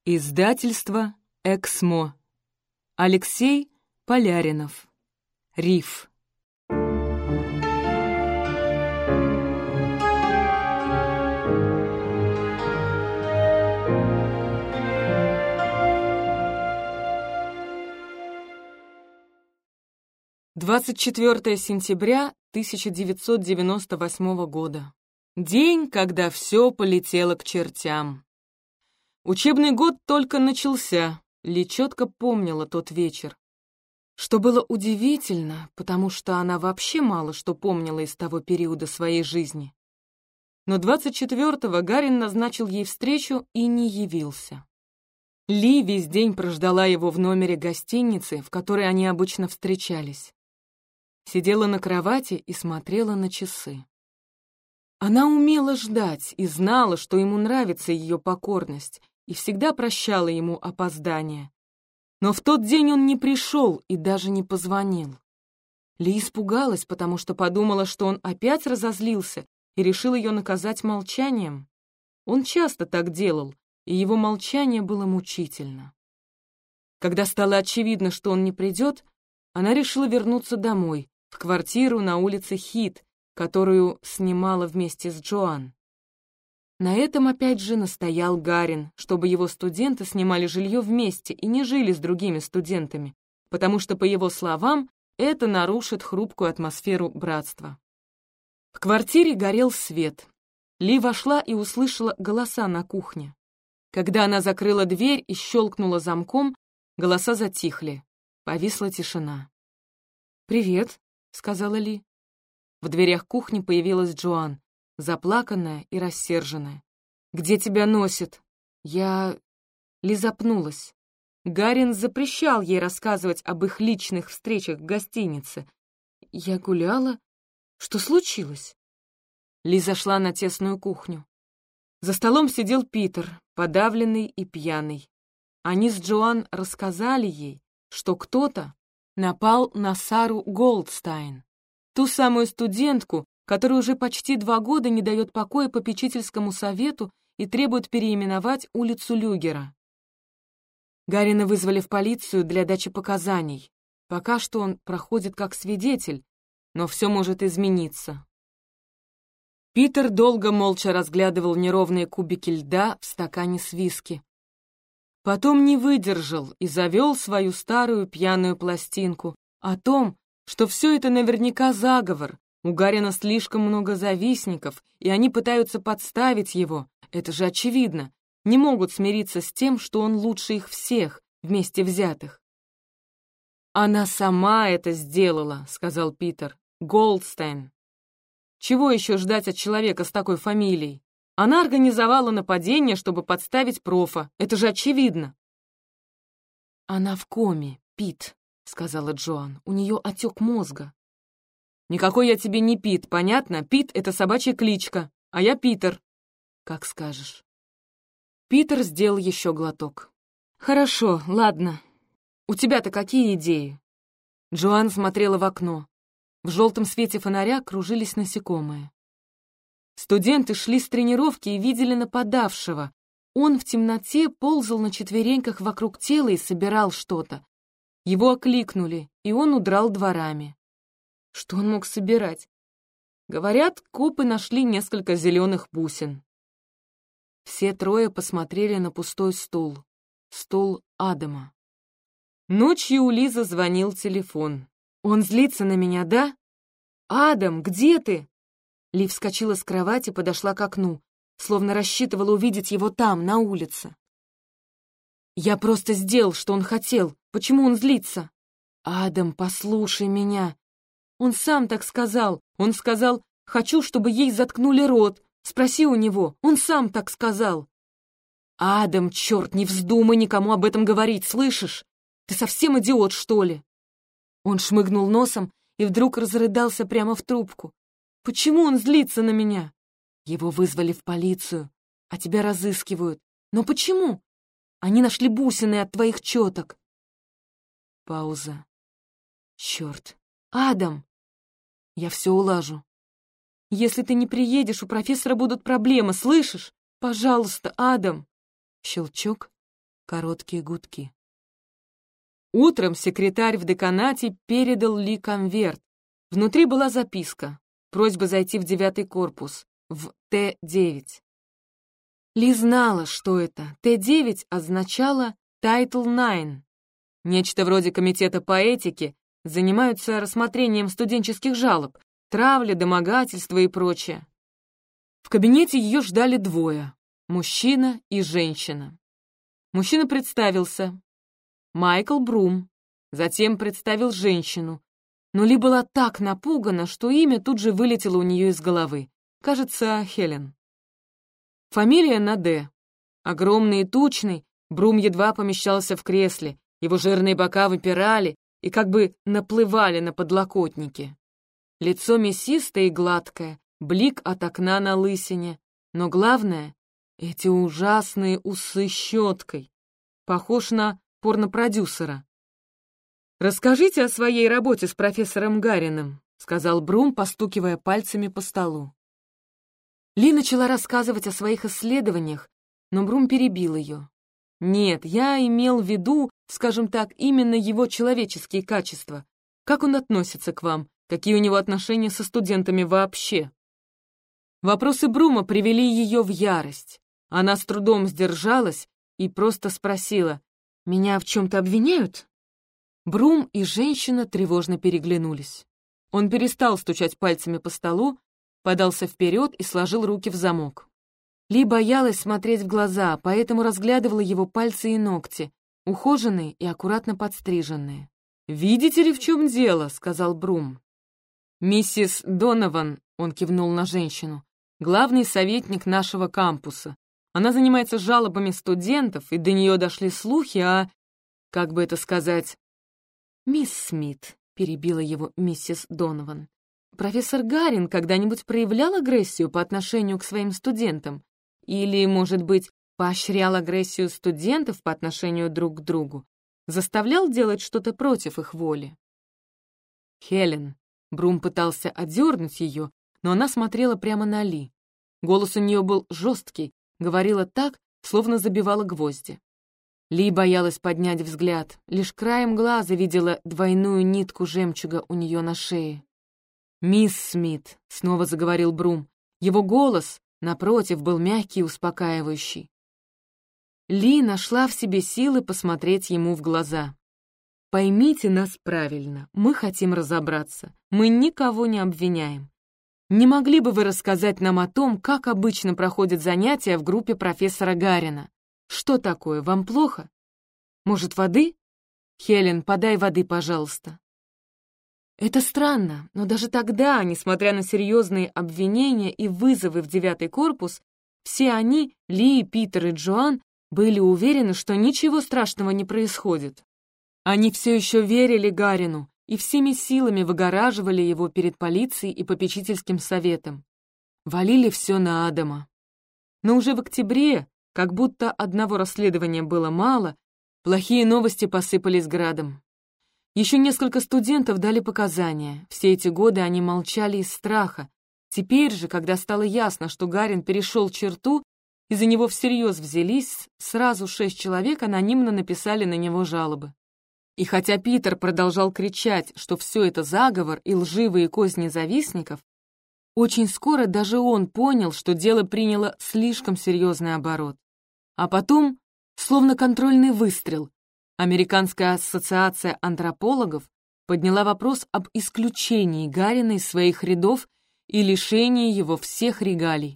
Издательство «Эксмо». Алексей Поляринов. Риф. «24 сентября 1998 года. День, когда все полетело к чертям. Учебный год только начался, Ли четко помнила тот вечер. Что было удивительно, потому что она вообще мало что помнила из того периода своей жизни. Но 24-го Гарин назначил ей встречу и не явился. Ли весь день прождала его в номере гостиницы, в которой они обычно встречались. Сидела на кровати и смотрела на часы. Она умела ждать и знала, что ему нравится ее покорность, и всегда прощала ему опоздание. Но в тот день он не пришел и даже не позвонил. Ли испугалась, потому что подумала, что он опять разозлился и решил ее наказать молчанием. Он часто так делал, и его молчание было мучительно. Когда стало очевидно, что он не придет, она решила вернуться домой, в квартиру на улице Хит, которую снимала вместе с Джоан. На этом опять же настоял Гарин, чтобы его студенты снимали жилье вместе и не жили с другими студентами, потому что, по его словам, это нарушит хрупкую атмосферу братства. В квартире горел свет. Ли вошла и услышала голоса на кухне. Когда она закрыла дверь и щелкнула замком, голоса затихли. Повисла тишина. «Привет», — сказала Ли. В дверях кухни появилась Джоан, заплаканная и рассерженная. «Где тебя носит?» Ли запнулась. Гарин запрещал ей рассказывать об их личных встречах в гостинице. «Я гуляла? Что случилось?» Ли зашла на тесную кухню. За столом сидел Питер, подавленный и пьяный. Они с Джоан рассказали ей, что кто-то напал на Сару Голдстайн, ту самую студентку, которая уже почти 2 года не дает покоя попечительскому совету и требует переименовать улицу Люгера. Гарина вызвали в полицию для дачи показаний. Пока что он проходит как свидетель, но все может измениться. Питер долго молча разглядывал неровные кубики льда в стакане с виски. Потом не выдержал и завел свою старую пьяную пластинку о том, что все это наверняка заговор. У Гарина слишком много завистников, и они пытаются подставить его. Это же очевидно. Не могут смириться с тем, что он лучше их всех, вместе взятых. «Она сама это сделала», — сказал Питер. «Голдстайн. Чего еще ждать от человека с такой фамилией? Она организовала нападение, чтобы подставить профа. Это же очевидно». «Она в коме, Пит», — сказала Джоан. «У нее отек мозга». «Никакой я тебе не Пит, понятно? Пит — это собачья кличка, а я Питер». «Как скажешь». Питер сделал еще глоток. «Хорошо, ладно. У тебя-то какие идеи?» Джоан смотрела в окно. В желтом свете фонаря кружились насекомые. Студенты шли с тренировки и видели нападавшего. Он в темноте ползал на четвереньках вокруг тела и собирал что-то. Его окликнули, и он удрал дворами. Что он мог собирать? Говорят, копы нашли несколько зеленых бусин. Все трое посмотрели на пустой стул. Стул Адама. Ночью у Лизы звонил телефон. «Он злится на меня, да? Адам, где ты?» Ли вскочила с кровати, подошла к окну, словно рассчитывала увидеть его там, на улице. «Я просто сделал, что он хотел. Почему он злится?» «Адам, послушай меня. Он сам так сказал. Он сказал, хочу, чтобы ей заткнули рот. Спроси у него. Он сам так сказал». «Адам, черт, не вздумай никому об этом говорить, слышишь? Ты совсем идиот, что ли?» Он шмыгнул носом и вдруг разрыдался прямо в трубку. «Почему он злится на меня?» «Его вызвали в полицию, а тебя разыскивают. Но почему? Они нашли бусины от твоих четок». Пауза. «Черт. Адам!» «Я все улажу. Если ты не приедешь, у профессора будут проблемы, слышишь? Пожалуйста, Адам!» Щелчок. короткие гудки. Утром секретарь в деканате передал Ли конверт. Внутри была записка, просьба зайти в 9-й корпус, в Т-9. Ли знала, что это. Т-9 означало Title IX. Нечто вроде комитета по этике, занимаются рассмотрением студенческих жалоб, травля, домогательства и прочее. В кабинете ее ждали двое — мужчина и женщина. Мужчина представился. Майкл Брум. Затем представил женщину. Но Ли была так напугана, что имя тут же вылетело у нее из головы. Кажется, Хелен. Фамилия на «Д». Огромный и тучный, Брум едва помещался в кресле, его жирные бока выпирали и как бы наплывали на подлокотнике. Лицо мясистое и гладкое, блик от окна на лысине. Но главное — эти ужасные усы щеткой. Похож на порнопродюсера. «Расскажите о своей работе с профессором Гарином», — сказал Брум, постукивая пальцами по столу. Ли начала рассказывать о своих исследованиях, но Брум перебил ее. «Нет, я имел в виду, скажем так, именно его человеческие качества. Как он относится к вам? Какие у него отношения со студентами вообще?» Вопросы Брума привели ее в ярость. Она с трудом сдержалась и просто спросила: «Меня в чем-то обвиняют?» Брум и женщина тревожно переглянулись. Он перестал стучать пальцами по столу, подался вперед и сложил руки в замок. Ли боялась смотреть в глаза, поэтому разглядывала его пальцы и ногти, ухоженные и аккуратно подстриженные. «Видите ли, в чем дело?» — сказал Брум. «Миссис Донован», — он кивнул на женщину, — «главный советник нашего кампуса. Она занимается жалобами студентов, и до нее дошли слухи о... как бы это сказать...» «Мисс Смит», — перебила его миссис Донован, — «профессор Гарин когда-нибудь проявлял агрессию по отношению к своим студентам? Или, может быть, поощрял агрессию студентов по отношению друг к другу? Заставлял делать что-то против их воли?» «Хелен», — Брум пытался отдернуть ее, но она смотрела прямо на Ли. Голос у нее был жесткий, говорила так, словно забивала гвозди. Ли боялась поднять взгляд, лишь краем глаза видела двойную нитку жемчуга у нее на шее. «Мисс Смит», — снова заговорил Брум. Его голос, напротив, был мягкий и успокаивающий. Ли нашла в себе силы посмотреть ему в глаза. «Поймите нас правильно, мы хотим разобраться, мы никого не обвиняем. Не могли бы вы рассказать нам о том, как обычно проходят занятия в группе профессора Гарина? Что такое, вам плохо? Может, воды? Хелен, подай воды, пожалуйста». Это странно, но даже тогда, несмотря на серьезные обвинения и вызовы в 9-й корпус, все они, Ли, Питер и Джоан, были уверены, что ничего страшного не происходит. Они все еще верили Гарину и всеми силами выгораживали его перед полицией и попечительским советом. Валили все на Адама. Но уже в октябре, как будто одного расследования было мало, плохие новости посыпались градом. Еще несколько студентов дали показания. Все эти годы они молчали из страха. Теперь же, когда стало ясно, что Гарин перешел черту, и за него всерьез взялись, сразу 6 человек анонимно написали на него жалобы. И хотя Питер продолжал кричать, что все это заговор и лживые козни завистников, очень скоро даже он понял, что дело приняло слишком серьезный оборот. А потом, словно контрольный выстрел, Американская ассоциация антропологов подняла вопрос об исключении Гарина из своих рядов и лишении его всех регалий.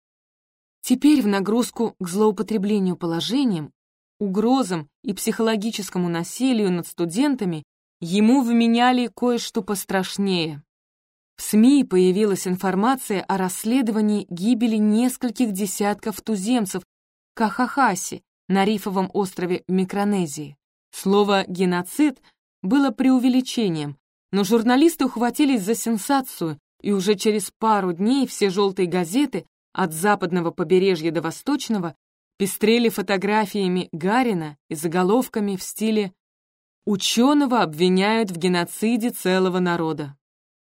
Теперь в нагрузку к злоупотреблению положением, угрозам и психологическому насилию над студентами ему вменяли кое-что пострашнее. В СМИ появилась информация о расследовании гибели нескольких десятков туземцев в Кахахаси на Рифовом острове в Микронезии. Слово «геноцид» было преувеличением, но журналисты ухватились за сенсацию, и уже через пару дней все желтые газеты от западного побережья до восточного пестрели фотографиями Гарина и заголовками в стиле «Ученого обвиняют в геноциде целого народа».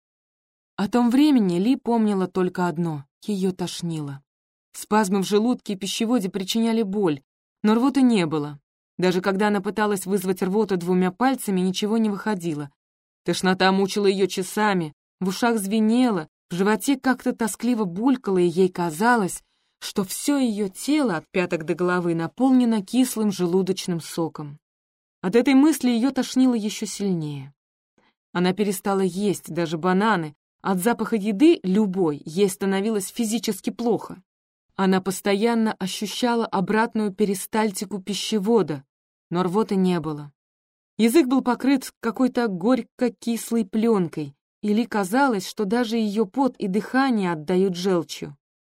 О том времени Ли помнила только одно — ее тошнило. Спазмы в желудке и пищеводе причиняли боль, но рвоты не было. Даже когда она пыталась вызвать рвоту 2 пальцами, ничего не выходило. Тошнота мучила ее часами, в ушах звенело, в животе как-то тоскливо булькало, и ей казалось, что все ее тело от пяток до головы наполнено кислым желудочным соком. От этой мысли ее тошнило еще сильнее. Она перестала есть даже бананы. От запаха еды, любой, ей становилось физически плохо. Она постоянно ощущала обратную перистальтику пищевода, но рвоты не было. Язык был покрыт какой-то горько-кислой пленкой, или казалось, что даже ее пот и дыхание отдают желчью.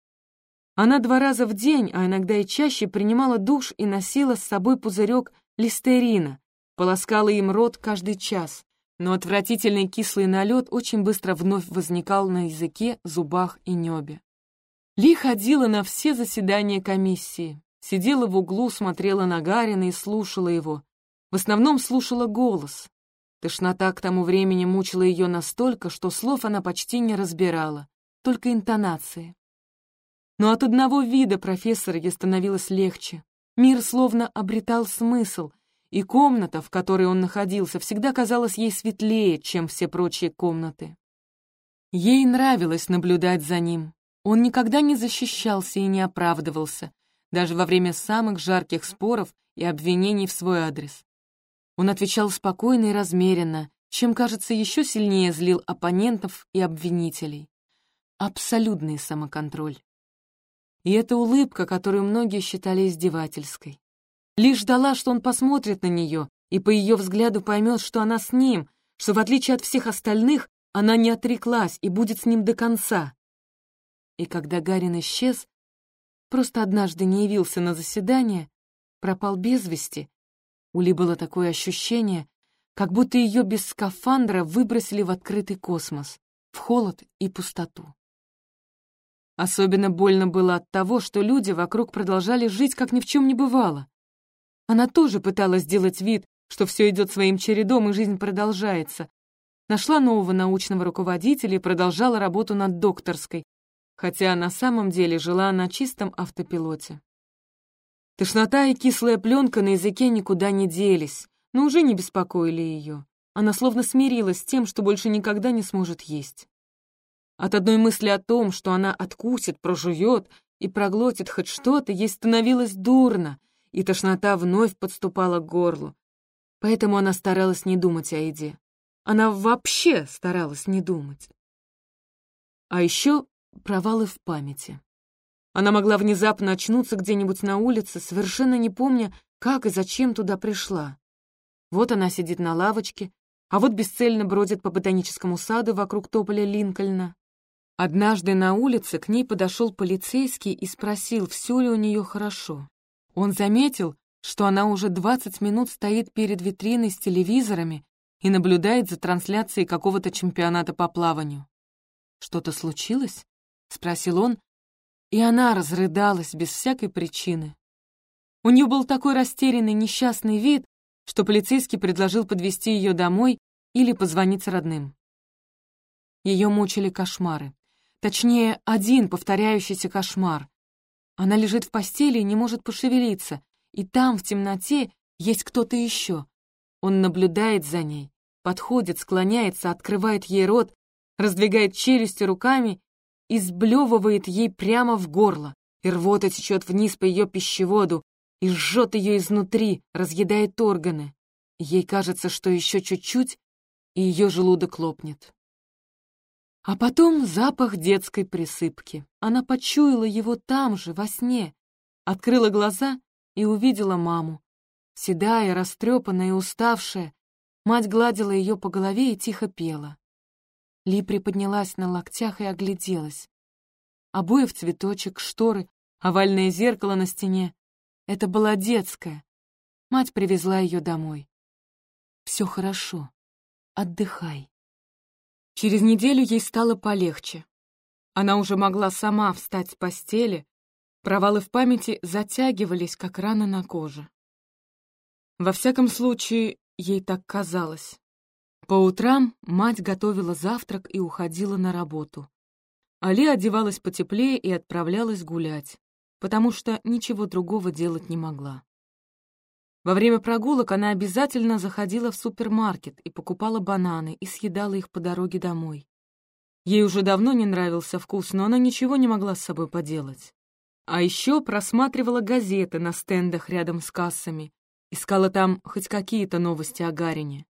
Она 2 раза в день, а иногда и чаще, принимала душ и носила с собой пузырек листерина, полоскала им рот каждый час, но отвратительный кислый налет очень быстро вновь возникал на языке, зубах и небе. Ли ходила на все заседания комиссии, сидела в углу, смотрела на Гарина и слушала его. В основном слушала голос. Тошнота к тому времени мучила ее настолько, что слов она почти не разбирала, только интонации. Но от одного вида профессора ей становилось легче. Мир словно обретал смысл, и комната, в которой он находился, всегда казалась ей светлее, чем все прочие комнаты. Ей нравилось наблюдать за ним. Он никогда не защищался и не оправдывался, даже во время самых жарких споров и обвинений в свой адрес. Он отвечал спокойно и размеренно, чем, кажется, еще сильнее злил оппонентов и обвинителей. Абсолютный самоконтроль. И эта улыбка, которую многие считали издевательской. Ли ждала, что он посмотрит на нее и по ее взгляду поймет, что она с ним, что, в отличие от всех остальных, она не отреклась и будет с ним до конца. И когда Гарин исчез, просто однажды не явился на заседание, пропал без вести, у Ли было такое ощущение, как будто ее без скафандра выбросили в открытый космос, в холод и пустоту. Особенно больно было от того, что люди вокруг продолжали жить, как ни в чем не бывало. Она тоже пыталась сделать вид, что все идет своим чередом и жизнь продолжается. Нашла нового научного руководителя и продолжала работу над докторской, хотя на самом деле жила на чистом автопилоте. Тошнота и кислая пленка на языке никуда не делись, но уже не беспокоили ее. Она словно смирилась с тем, что больше никогда не сможет есть. От одной мысли о том, что она откусит, прожует и проглотит хоть что-то, ей становилось дурно, и тошнота вновь подступала к горлу. Поэтому она старалась не думать о еде. Она вообще старалась не думать. А еще провалы в памяти. Она могла внезапно очнуться где-нибудь на улице, совершенно не помня, как и зачем туда пришла. Вот она сидит на лавочке, а вот бесцельно бродит по ботаническому саду вокруг тополя Линкольна. Однажды на улице к ней подошел полицейский и спросил, все ли у нее хорошо. Он заметил, что она уже 20 минут стоит перед витриной с телевизорами и наблюдает за трансляцией какого-то чемпионата по плаванию. «Что-то случилось?» — спросил он, и она разрыдалась без всякой причины. У нее был такой растерянный, несчастный вид, что полицейский предложил подвезти ее домой или позвонить родным. Ее мучили кошмары. Точнее, один повторяющийся кошмар. Она лежит в постели и не может пошевелиться, и там, в темноте, есть кто-то еще. Он наблюдает за ней, подходит, склоняется, открывает ей рот, раздвигает челюсти руками и сблевывает ей прямо в горло, и рвота течет вниз по ее пищеводу и жжет ее изнутри, разъедает органы. Ей кажется, что еще чуть-чуть, и ее желудок лопнет. А потом запах детской присыпки. Она почуяла его там же, во сне, открыла глаза и увидела маму. Седая, растрепанная и уставшая, мать гладила ее по голове и тихо пела. Ли приподнялась на локтях и огляделась. Обои в цветочек, шторы, овальное зеркало на стене. Это была детская. Мать привезла ее домой. «Все хорошо. Отдыхай». Через неделю ей стало полегче. Она уже могла сама встать с постели, провалы в памяти затягивались, как раны на коже. Во всяком случае, ей так казалось. По утрам мать готовила завтрак и уходила на работу. Али одевалась потеплее и отправлялась гулять, потому что ничего другого делать не могла. Во время прогулок она обязательно заходила в супермаркет и покупала бананы и съедала их по дороге домой. Ей уже давно не нравился вкус, но она ничего не могла с собой поделать. А еще просматривала газеты на стендах рядом с кассами, искала там хоть какие-то новости о Гарине.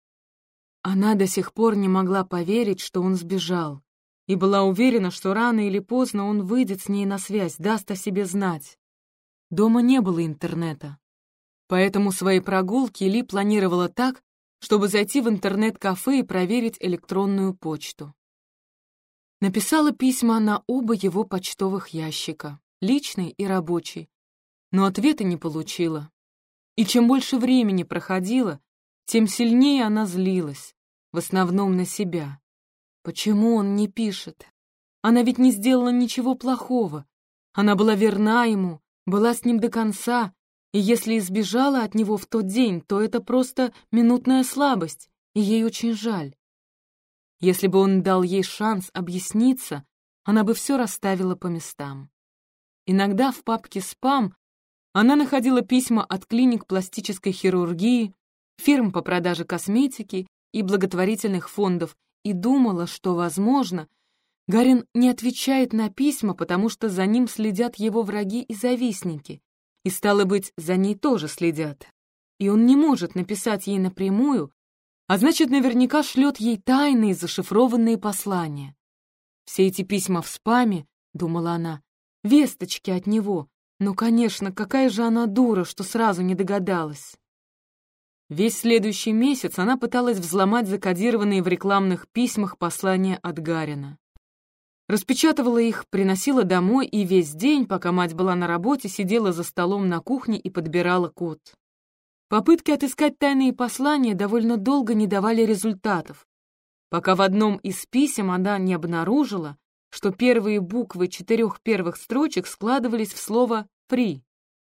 Она до сих пор не могла поверить, что он сбежал, и была уверена, что рано или поздно он выйдет с ней на связь, даст о себе знать. Дома не было интернета, поэтому свои прогулки Ли планировала так, чтобы зайти в интернет-кафе и проверить электронную почту. Написала письма на оба его почтовых ящика, личный и рабочий, но ответа не получила. И чем больше времени проходило, тем сильнее она злилась, в основном на себя. Почему он не пишет? Она ведь не сделала ничего плохого. Она была верна ему, была с ним до конца, и если избежала от него в тот день, то это просто минутная слабость, и ей очень жаль. Если бы он дал ей шанс объясниться, она бы все расставила по местам. Иногда в папке «Спам» она находила письма от клиник пластической хирургии, фирм по продаже косметики и благотворительных фондов и думала, что, возможно, Гарин не отвечает на письма, потому что за ним следят его враги и завистники, и, стало быть, за ней тоже следят. И он не может написать ей напрямую, а значит, наверняка шлет ей тайные зашифрованные послания. Все эти письма в спаме, думала она, весточки от него. Ну, конечно, какая же она дура, что сразу не догадалась. Весь следующий месяц она пыталась взломать закодированные в рекламных письмах послания от Гарина. Распечатывала их, приносила домой и весь день, пока мать была на работе, сидела за столом на кухне и подбирала код. Попытки отыскать тайные послания довольно долго не давали результатов, пока в одном из писем она не обнаружила, что первые буквы 4 первых строчек складывались в слово «фри».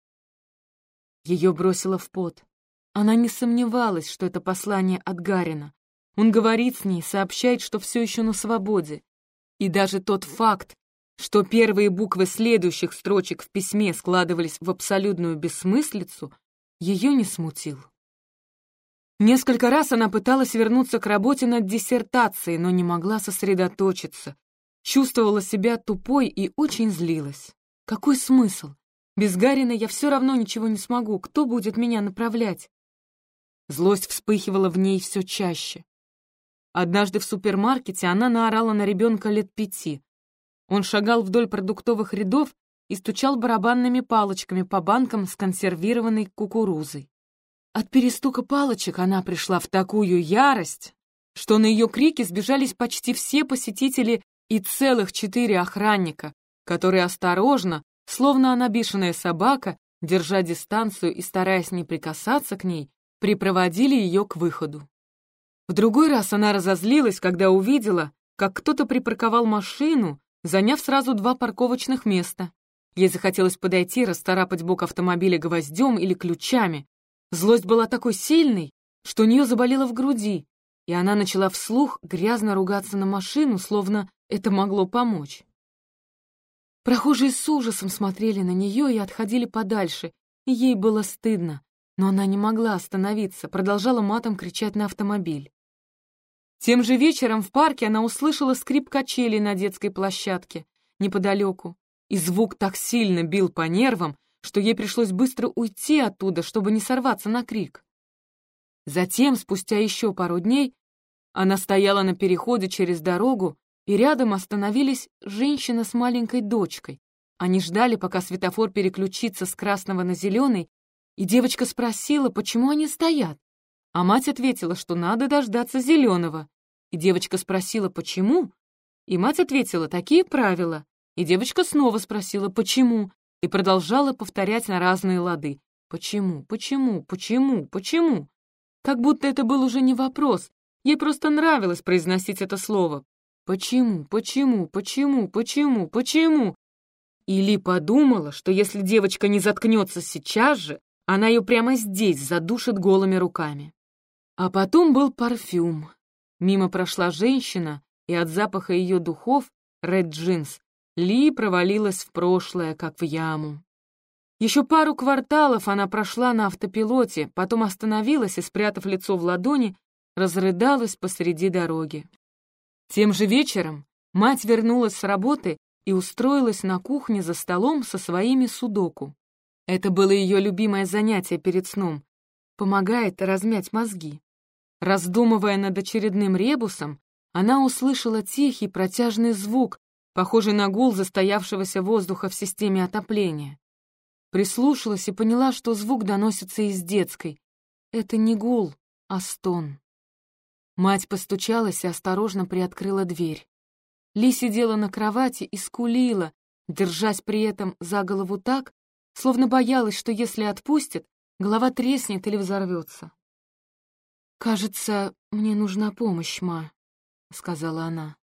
Ее бросило в пот. Она не сомневалась, что это послание от Гарина. Он говорит с ней, сообщает, что все еще на свободе. И даже тот факт, что первые буквы следующих строчек в письме складывались в абсолютную бессмыслицу, ее не смутил. Несколько раз она пыталась вернуться к работе над диссертацией, но не могла сосредоточиться. Чувствовала себя тупой и очень злилась. Какой смысл? Без Гарина я все равно ничего не смогу. Кто будет меня направлять? Злость вспыхивала в ней все чаще. Однажды в супермаркете она наорала на ребенка лет 5. Он шагал вдоль продуктовых рядов и стучал барабанными палочками по банкам с консервированной кукурузой. От перестука палочек она пришла в такую ярость, что на ее крики сбежались почти все посетители и целых 4 охранника, которые осторожно, словно она бешеная собака, держа дистанцию и стараясь не прикасаться к ней, припроводили ее к выходу. В другой раз она разозлилась, когда увидела, как кто-то припарковал машину, заняв сразу 2 парковочных места. Ей захотелось подойти, расцарапать бок автомобиля гвоздем или ключами. Злость была такой сильной, что у нее заболело в груди, и она начала вслух грязно ругаться на машину, словно это могло помочь. Прохожие с ужасом смотрели на нее и отходили подальше, и ей было стыдно, но она не могла остановиться, продолжала матом кричать на автомобиль. Тем же вечером в парке она услышала скрип качелей на детской площадке неподалеку, и звук так сильно бил по нервам, что ей пришлось быстро уйти оттуда, чтобы не сорваться на крик. Затем, спустя еще пару дней, она стояла на переходе через дорогу, и рядом остановились женщина с маленькой дочкой. Они ждали, пока светофор переключится с красного на зеленый, и девочка спросила, почему они стоят. А мать ответила, что надо дождаться зеленого. И девочка спросила, почему? И мать ответила, такие правила. И девочка снова спросила, почему? И продолжала повторять на разные лады. Почему, почему, почему, почему? Как будто это был уже не вопрос. Ей просто нравилось произносить это слово. Почему, почему, почему, почему, почему? И Ли подумала, что если девочка не заткнется сейчас же, она ее прямо здесь задушит голыми руками. А потом был парфюм. Мимо прошла женщина, и от запаха ее духов, Red Jeans, Ли провалилась в прошлое, как в яму. Еще пару кварталов она прошла на автопилоте, потом остановилась и, спрятав лицо в ладони, разрыдалась посреди дороги. Тем же вечером мать вернулась с работы и устроилась на кухне за столом со своими судоку. Это было ее любимое занятие перед сном. Помогает размять мозги. Раздумывая над очередным ребусом, она услышала тихий протяжный звук, похожий на гул застоявшегося воздуха в системе отопления. Прислушалась и поняла, что звук доносится из детской. Это не гул, а стон. Мать постучалась и осторожно приоткрыла дверь. Ли сидела на кровати и скулила, держась при этом за голову так, словно боялась, что если отпустит, голова треснет или взорвется. «Кажется, мне нужна помощь, ма», — сказала она.